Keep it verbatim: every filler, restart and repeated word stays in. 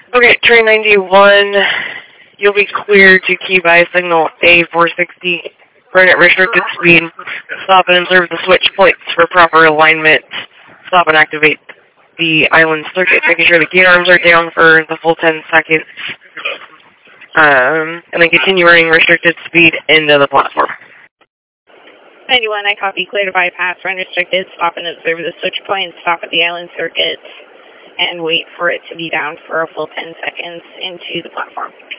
Okay, train ninety-one, you'll be cleared to key by signal A four sixty. Burn at restricted speed. Stop and observe the switch points for proper alignment. Stop and activate the island circuit, making sure the gate arms are down for the full ten seconds. Um, and then continue running restricted speed into the platform. ninety-one, I copy. Clear to bypass. Run restricted. Stop and observe the switch point. Stop at the island circuit. And wait for it to be down for a full ten seconds into the platform.